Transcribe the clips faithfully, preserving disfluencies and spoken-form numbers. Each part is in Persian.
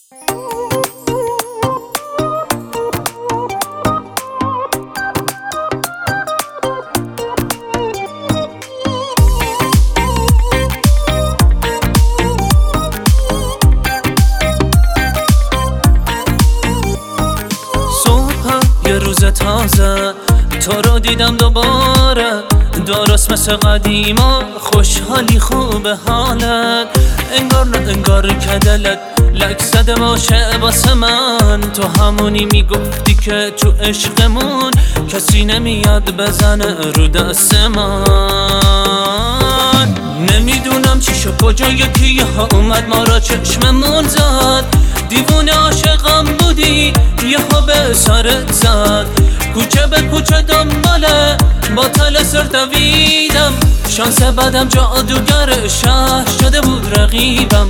یه روز تازه تو رو دیدم دوباره، درست مثل قدیما خوشحالی خوب حالت، انگار نه انگار که دلت لک زده باشه واسه من. تو همونی میگفتی که تو عشقمون کسی نمیاد بزنه رو دست من. نمیدونم چی شد کجا یکی ها اومد ما را چشممون زد، دیوونه عاشقم بودی یهو به سرت زد، کوچه به کوچه دنباله باطل سر دویدم، شانس بدم جادوگر شهر شده بود رقیبم.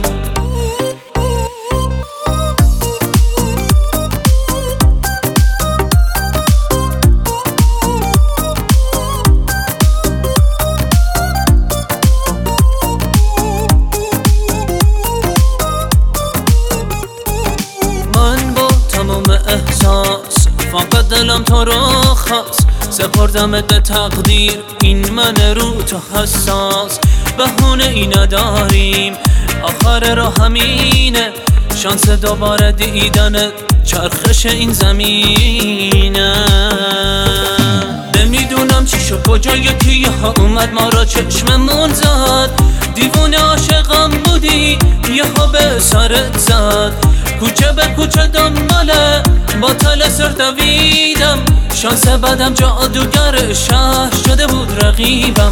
احساس فقط دلم تو رو خواست، سپردمت به تقدیر این من رو تو حساس، بهونه ای نداریم آخر راه همینه، شانس دوباره دیدن چرخش این زمینه. نمیدونم چی شد کجا یکی ها اومد ما را چشممون زد، دیوونه عاشقم بودی یهو به سرت زد، کوچه به کوچه دنباله باطل سر دویدم، شانس بدم جادوگر شهر شده بود رقیبم.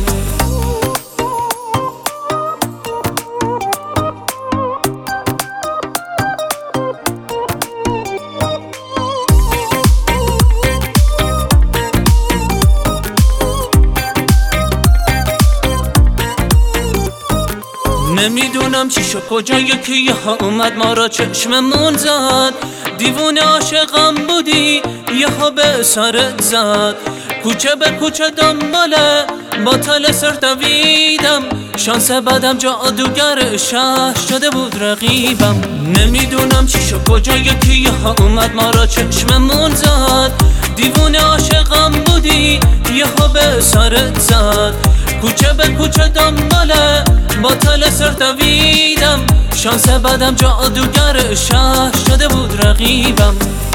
نمیدونم چی شد کجا یکی ها اومد ما را چشممون زد، دیوونه عاشقم بودی یهو به سرت زد، کوچه به کوچه دنباله باطل سر دویدم، شانس بدم جادوگر شهر شده بود رقیبم. نمیدونم چی شد کجا یکی ها اومد ما را چشممون زد، دیوونه عاشقم بودی یهو به سرت زد، کوچه به کوچه دنباله باطل سر دویدم، شانس بدم جادوگر شهر شده بود رقیبم.